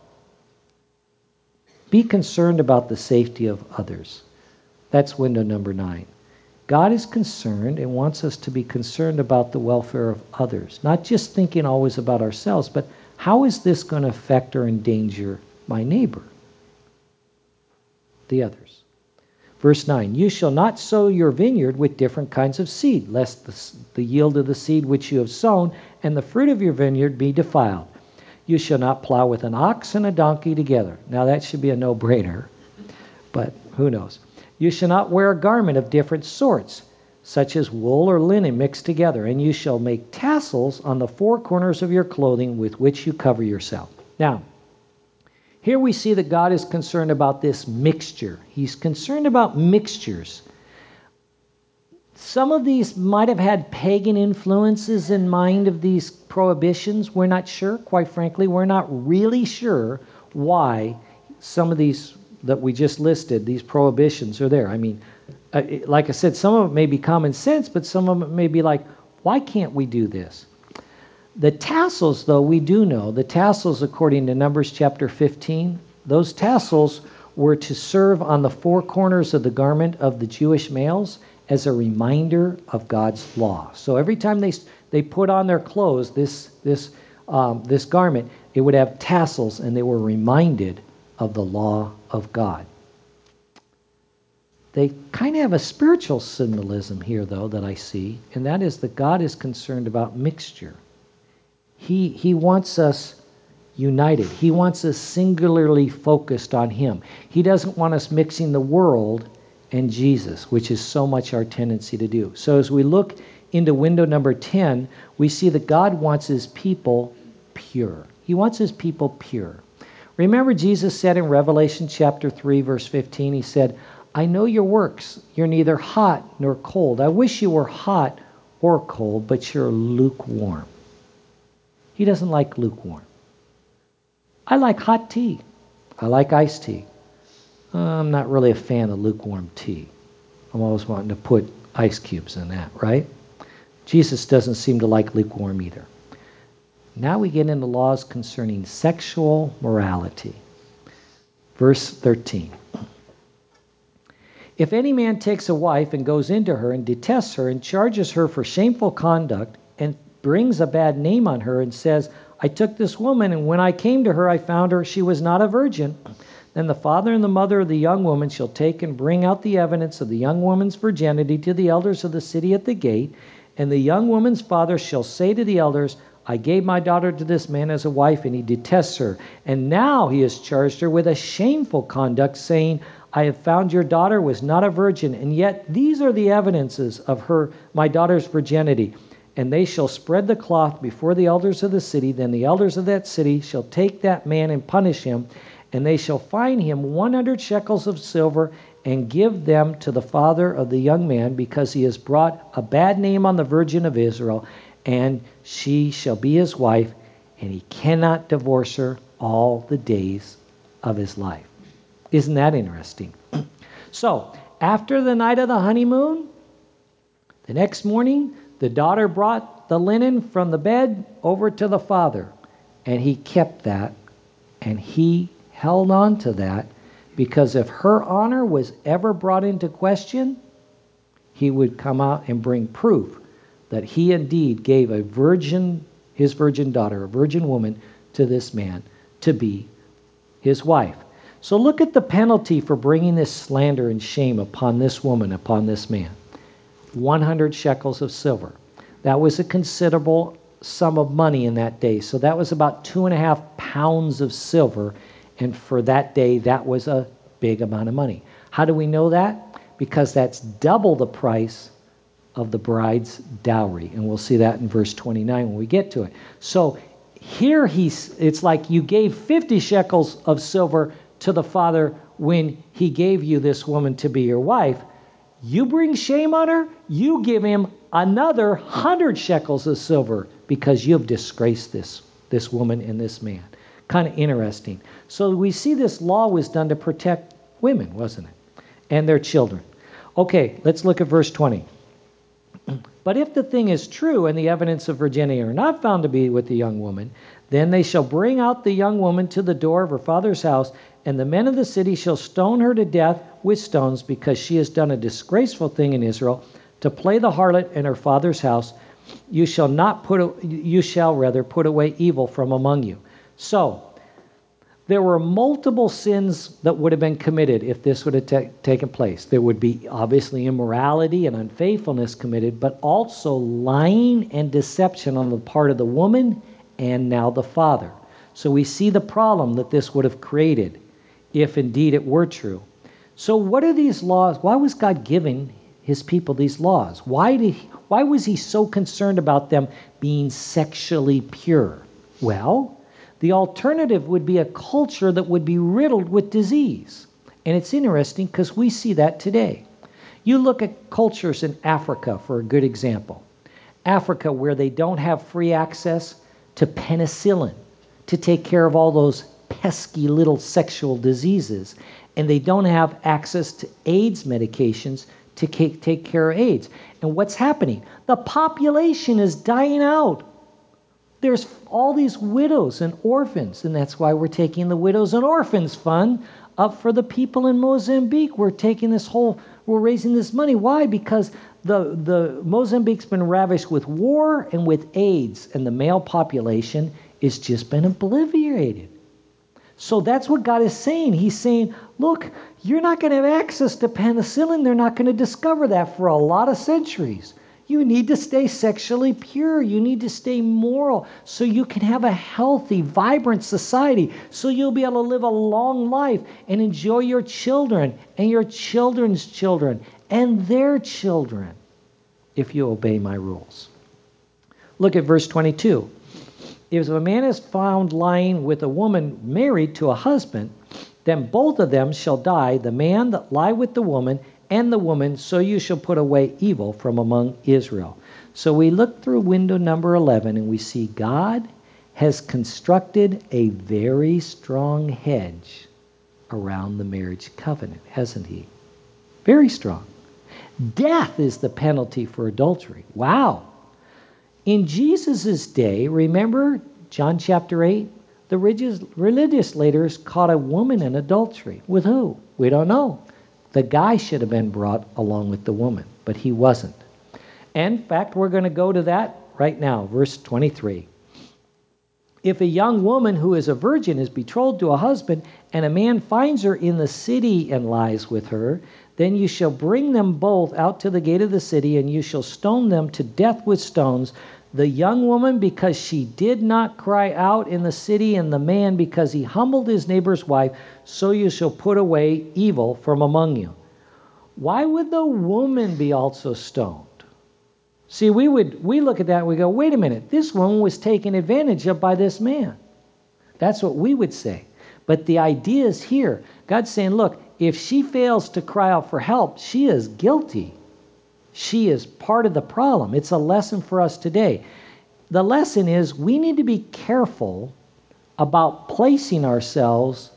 [SPEAKER 2] Be concerned about the safety of others. That's window number nine. God is concerned and wants us to be concerned about the welfare of others, not just thinking always about ourselves, but how is this going to affect or endanger my neighbor, the others? Verse nine, you shall not sow your vineyard with different kinds of seed, lest the, the yield of the seed which you have sown and the fruit of your vineyard be defiled. You shall not plow with an ox and a donkey together. Now that should be a no-brainer, but who knows? You shall not wear a garment of different sorts, such as wool or linen mixed together, and you shall make tassels on the four corners of your clothing with which you cover yourself. Now, here we see that God is concerned about this mixture. He's concerned about mixtures. Some of these might have had pagan influences in mind of these prohibitions. We're not sure, quite frankly. We're not really sure why some of these that we just listed, these prohibitions are there. I mean, uh, like I said, some of it may be common sense, but some of it may be like, why can't we do this? The tassels, though, we do know. The tassels, according to Numbers chapter fifteen, those tassels were to serve on the four corners of the garment of the Jewish males as a reminder of God's law. So every time they they put on their clothes, this this um, this garment, it would have tassels, and they were reminded of the law of God. They kind of have a spiritual symbolism here, though, that I see, and that is that God is concerned about mixture. He, he wants us united. He wants us singularly focused on Him. He doesn't want us mixing the world and Jesus, which is so much our tendency to do. So as we look into window number ten, we see that God wants His people pure. He wants His people pure. Remember, Jesus said in Revelation chapter three, verse fifteen, He said, I know your works. You're neither hot nor cold. I wish you were hot or cold, but you're lukewarm. He doesn't like lukewarm. I like hot tea. I like iced tea. Uh, I'm not really a fan of lukewarm tea. I'm always wanting to put ice cubes in that, right? Jesus doesn't seem to like lukewarm either. Now we get into laws concerning sexual morality. Verse thirteen. If any man takes a wife and goes into her and detests her and charges her for shameful conduct and brings a bad name on her and says, I took this woman, and when I came to her, I found her, she was not a virgin, then the father and the mother of the young woman shall take and bring out the evidence of the young woman's virginity to the elders of the city at the gate, and the young woman's father shall say to the elders, I gave my daughter to this man as a wife, and he detests her. And now he has charged her with a shameful conduct, saying, I have found your daughter was not a virgin, and yet these are the evidences of her, my daughter's virginity. And they shall spread the cloth before the elders of the city. Then the elders of that city shall take that man and punish him, and they shall fine him one hundred shekels of silver and give them to the father of the young man, because he has brought a bad name on the Virgin of Israel, and she shall be his wife, and he cannot divorce her all the days of his life. Isn't that interesting? So, after the night of the honeymoon, the next morning, the daughter brought the linen from the bed over to the father, and he kept that, and he held on to that, because if her honor was ever brought into question, he would come out and bring proof that he indeed gave a virgin, his virgin daughter, a virgin woman, to this man to be his wife. So look at the penalty for bringing this slander and shame upon this woman, upon this man. one hundred shekels of silver. That was a considerable sum of money in that day. So that was about two and a half pounds of silver. And for that day, that was a big amount of money. How do we know that? Because that's double the price of the bride's dowry. And we'll see that in verse twenty-nine when we get to it. So here he's, it's like you gave fifty shekels of silver to the father when he gave you this woman to be your wife. You bring shame on her, you give him another hundred shekels of silver because you've disgraced this, this woman and this man. Kind of interesting. So we see this law was done to protect women, wasn't it? And their children. Okay, let's look at verse twenty. But if the thing is true and the evidence of virginity are not found to be with the young woman, then they shall bring out the young woman to the door of her father's house, and the men of the city shall stone her to death with stones, because she has done a disgraceful thing in Israel, to play the harlot in her father's house. You shall not put, you shall rather put away evil from among you. So, there were multiple sins that would have been committed if this would have ta- taken place. There would be obviously immorality and unfaithfulness committed, but also lying and deception on the part of the woman and now the father. So we see the problem that this would have created if indeed it were true. So what are these laws? Why was God giving his people these laws? Why did he, why was he so concerned about them being sexually pure? Well, the alternative would be a culture that would be riddled with disease. And it's interesting because we see that today. You look at cultures in Africa, for a good example. Africa, where they don't have free access to penicillin to take care of all those pesky little sexual diseases. And they don't have access to AIDS medications to take care of AIDS. And what's happening? The population is dying out. There's all these widows and orphans, and that's why we're taking the Widows and Orphans Fund up for the people in Mozambique. We're taking this whole, we're raising this money. Why? Because the, the Mozambique's been ravished with war and with AIDS, and the male population has just been obliterated. So that's what God is saying. He's saying, look, you're not going to have access to penicillin. They're not going to discover that for a lot of centuries. You need to stay sexually pure. You need to stay moral so you can have a healthy, vibrant society, so you'll be able to live a long life and enjoy your children and your children's children and their children if you obey my rules. Look at verse twenty-two. If a man is found lying with a woman married to a husband, then both of them shall die, the man that lie with the woman and the woman, so you shall put away evil from among Israel. So we look through window number eleven and we see God has constructed a very strong hedge around the marriage covenant, hasn't he? Very strong. Death is the penalty for adultery. Wow. In Jesus' day, remember John chapter eight? The religious, religious leaders caught a woman in adultery. With who? We don't know. The guy should have been brought along with the woman, but he wasn't. And in fact, we're going to go to that right now, verse twenty-three. If a young woman who is a virgin is betrothed to a husband, and a man finds her in the city and lies with her, then you shall bring them both out to the gate of the city, and you shall stone them to death with stones, the young woman because she did not cry out in the city, and the man because he humbled his neighbor's wife, so you shall put away evil from among you. Why would the woman be also stoned? See, we would we look at that and we go, wait a minute, this woman was taken advantage of by this man. That's what we would say. But the idea is here. God's saying, look, if she fails to cry out for help, she is guilty. She is part of the problem. It's a lesson for us today. The lesson is we need to be careful about placing ourselves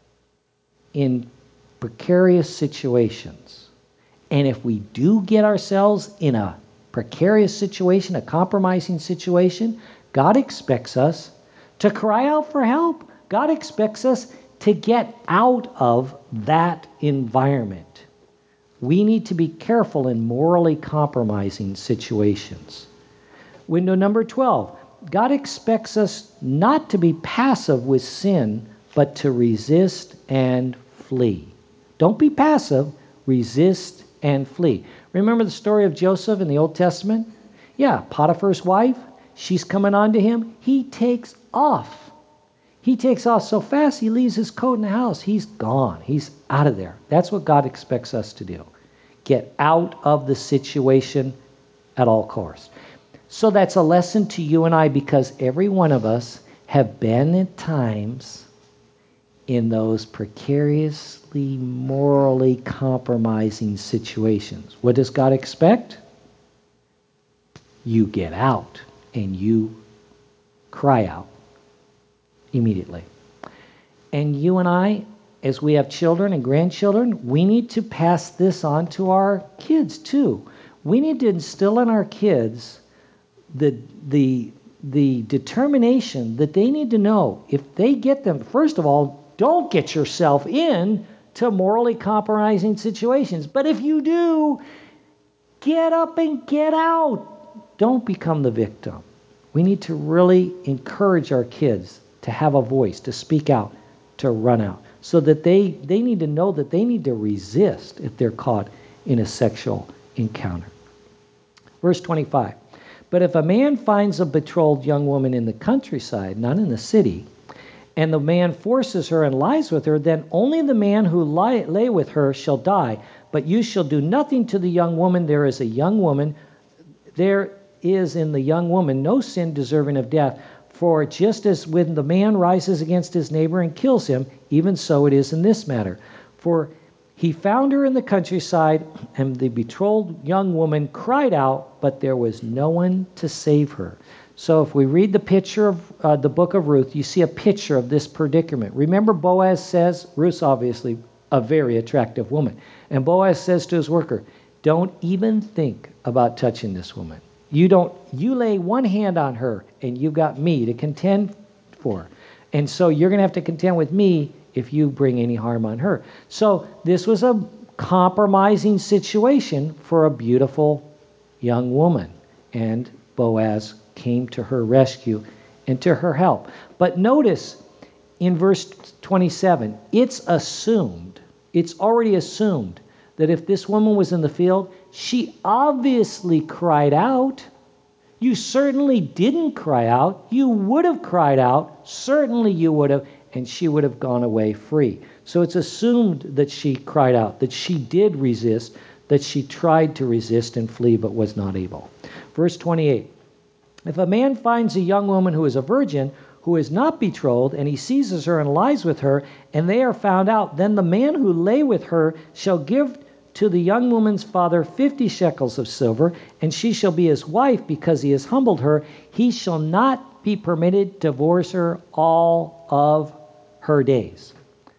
[SPEAKER 2] in precarious situations. And if we do get ourselves in a precarious situation, a compromising situation, God expects us to cry out for help. God expects us to get out of that environment. We need to be careful in morally compromising situations. Window number twelve. God expects us not to be passive with sin but to resist and flee. Don't be passive. Resist and flee. Remember the story of Joseph in the Old Testament? Yeah, Potiphar's wife, she's coming on to him. He takes off. He takes off so fast, he leaves his coat in the house. He's gone. He's out of there. That's what God expects us to do. Get out of the situation at all costs. So that's a lesson to you and I, because every one of us have been at times in those precariously, morally compromising situations. What does God expect? You get out and you cry out immediately. And you and I, as we have children and grandchildren, we need to pass this on to our kids too. We need to instill in our kids the the the determination that they need to know, if they get them, first of all, don't get yourself in to morally compromising situations. But if you do, get up and get out. Don't become the victim. We need to really encourage our kids to have a voice, to speak out, to run out, so that they, they need to know that they need to resist if they're caught in a sexual encounter. Verse twenty-five. But if a man finds a betrothed young woman in the countryside, not in the city, and the man forces her and lies with her, then only the man who lie, lay with her shall die. But you shall do nothing to the young woman. There is a young woman. There is in the young woman no sin deserving of death. For just as when the man rises against his neighbor and kills him, even so it is in this matter. For he found her in the countryside, and the betrothed young woman cried out, but there was no one to save her. So if we read the picture of uh, the book of Ruth, you see a picture of this predicament. Remember, Boaz says, Ruth's obviously a very attractive woman, and Boaz says to his worker, don't even think about touching this woman. You don't. You lay one hand on her, and you've got me to contend for her. And so you're going to have to contend with me if you bring any harm on her. So this was a compromising situation for a beautiful young woman, and Boaz came to her rescue and to her help. But notice in verse twenty-seven, it's assumed, it's already assumed that if this woman was in the field, she obviously cried out. You certainly didn't cry out. You would have cried out. Certainly you would have, and she would have gone away free. So it's assumed that she cried out, that she did resist, that she tried to resist and flee but was not able. Verse twenty-eight. If a man finds a young woman who is a virgin, who is not betrothed, and he seizes her and lies with her, and they are found out, then the man who lay with her shall give to the young woman's father fifty shekels of silver, and she shall be his wife because he has humbled her. He shall not be permitted to divorce her all of her days.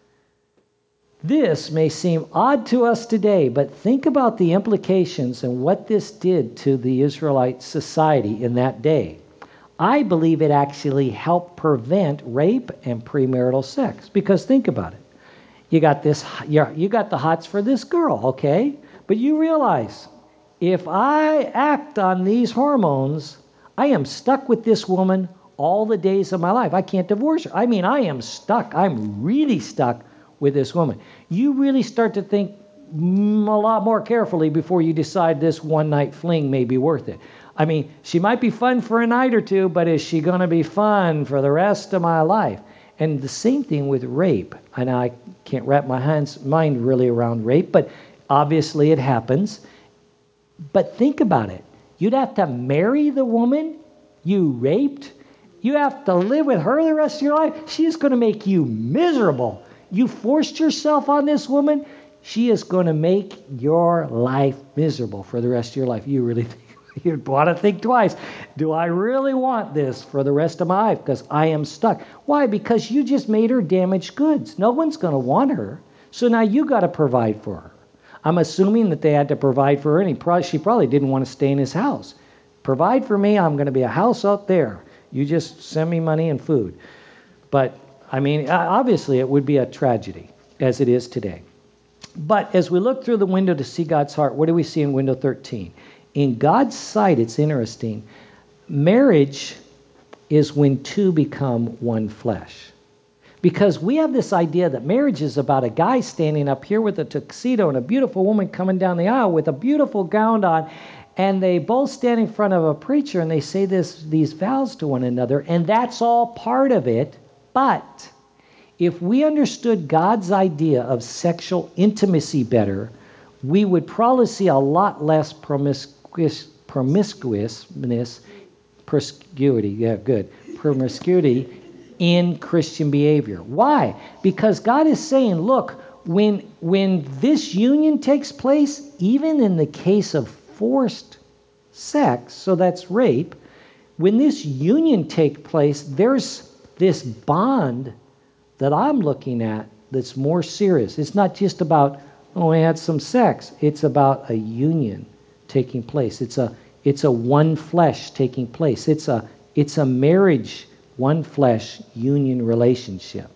[SPEAKER 2] This may seem odd to us today, but think about the implications and what this did to the Israelite society in that day. I believe it actually helped prevent rape and premarital sex, because think about it. You got this, you got the hots for this girl, okay? But you realize, if I act on these hormones, I am stuck with this woman all the days of my life. I can't divorce her. I mean, I am stuck. I'm really stuck with this woman. You really start to think mm, a lot more carefully before you decide this one-night fling may be worth it. I mean, she might be fun for a night or two, but is she going to be fun for the rest of my life? And the same thing with rape. And I can't wrap my hands, mind really around rape, but obviously it happens. But think about it. You'd have to marry the woman you raped. You have to live with her the rest of your life. She is going to make you miserable. You forced yourself on this woman. She is going to make your life miserable for the rest of your life. You really think, you'd want to think twice. Do I really want this for the rest of my life? Because I am stuck. Why? Because you just made her damaged goods. No one's going to want her. So now you got to provide for her. I'm assuming that they had to provide for her, and he probably, she probably didn't want to stay in his house. Provide for me. I'm going to be a house out there. You just send me money and food. But I mean, obviously it would be a tragedy, as it is today. But as we look through the window to see God's heart, what do we see in window thirteen? In God's sight, it's interesting. Marriage is when two become one flesh. Because we have this idea that marriage is about a guy standing up here with a tuxedo and a beautiful woman coming down the aisle with a beautiful gown on, and they both stand in front of a preacher and they say this these vows to one another, and that's all part of it. But if we understood God's idea of sexual intimacy better, we would probably see a lot less promiscuous, promiscuousness, promiscuity, yeah, good, promiscuity in Christian behavior. Why? Because God is saying, look, when when this union takes place, even in the case of forced sex, so that's rape, when this union takes place, there's this bond that I'm looking at that's more serious. It's not just about, oh, I had some sex. It's about a union taking place. It's a it's a one flesh taking place. It's a it's a marriage, one flesh union relationship.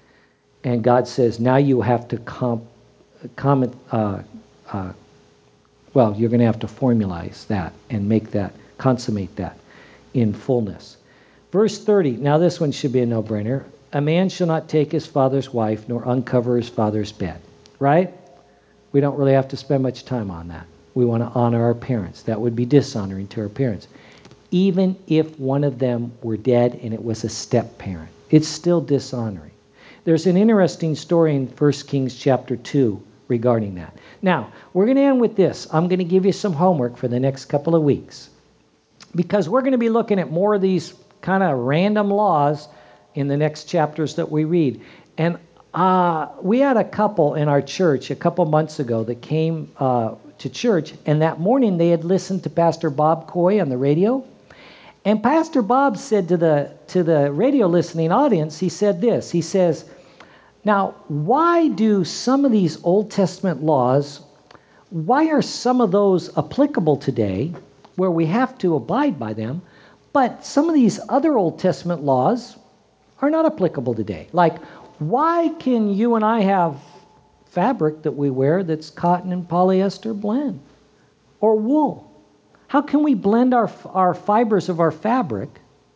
[SPEAKER 2] And God says, now you have to com, comment, uh, uh, well, you're going to have to formalize that and make that, consummate that in fullness. Verse thirty, now this one should be a no-brainer. A man shall not take his father's wife, nor uncover his father's bed. Right? We don't really have to spend much time on that. We want to honor our parents. That would be dishonoring to our parents. Even if one of them were dead and it was a step-parent, it's still dishonoring. There's an interesting story in First Kings chapter two regarding that. Now, we're going to end with this. I'm going to give you some homework for the next couple of weeks, because we're going to be looking at more of these kind of random laws in the next chapters that we read. And uh, we had a couple in our church a couple months ago that came uh, to church, and that morning they had listened to Pastor Bob Coy on the radio. And Pastor Bob said to the to the radio listening audience, he said this, he says, now, why do some of these Old Testament laws, why are some of those applicable today where we have to abide by them, but some of these other Old Testament laws are not applicable today? Like, why can you and I have fabric that we wear that's cotton and polyester blend, or wool? How can we blend our our fibers of our fabric,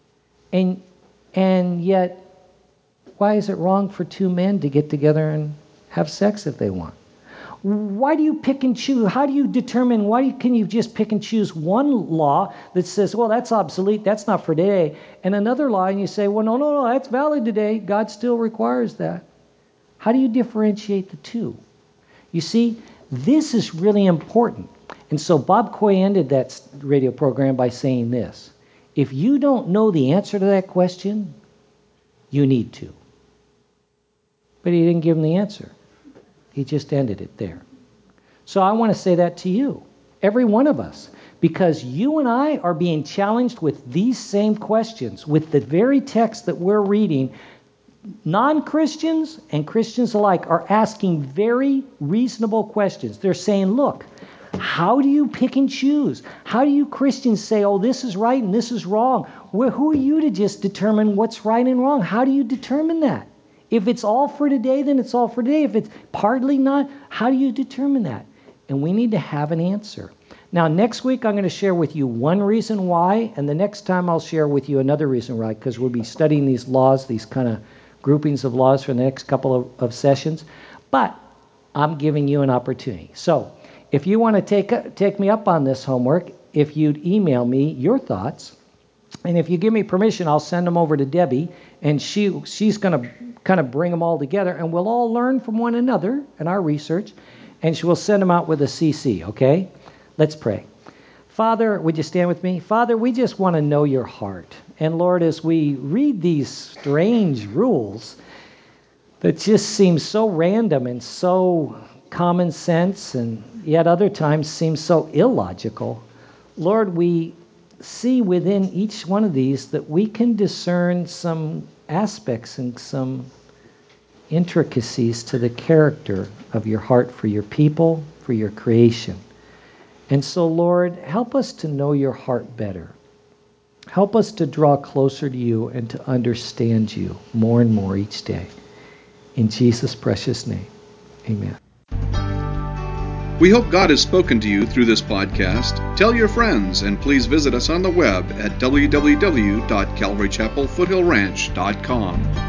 [SPEAKER 2] and and yet why is it wrong for two men to get together and have sex if they want? Why do you pick and choose? How do you determine, why can you just pick and choose one law that says, well, that's obsolete, that's not for today, and another law and you say, well, no, no, no, that's valid today, God still requires that? How do you differentiate the two? You see, this is really important. And so Bob Coy ended that radio program by saying this: if you don't know the answer to that question, you need to. But he didn't give him the answer. He just ended it there. So I want to say that to you, every one of us, because you and I are being challenged with these same questions, with the very text that we're reading. Non-Christians and Christians alike are asking very reasonable questions. They're saying, look, how do you pick and choose? How do you Christians say, oh, this is right and this is wrong? Well, who are you to just determine what's right and wrong? How do you determine that? If it's all for today, then it's all for today. If it's partly not, how do you determine that? And we need to have an answer. Now, next week, I'm going to share with you one reason why, and the next time I'll share with you another reason why, because we'll be studying these laws, these kind of groupings of laws for the next couple of, of sessions. But I'm giving you an opportunity. So if you want to take take me up on this homework, if you'd email me your thoughts, and if you give me permission, I'll send them over to Debbie, and she she's going to kind of bring them all together, and we'll all learn from one another in our research, and she will send them out with a C C, okay? Let's pray. Father, would you stand with me? Father, we just want to know your heart. And Lord, as we read these strange rules that just seem so random and so common sense, and yet other times seem so illogical, Lord, we see within each one of these that we can discern some aspects and some intricacies to the character of your heart for your people, for your creation. And so, Lord, help us to know your heart better. Help us to draw closer to you and to understand you more and more each day. In Jesus' precious name, amen.
[SPEAKER 1] We hope God has spoken to you through this podcast. Tell your friends, and please visit us on the web at w w w dot calvary chapel foothill ranch dot com.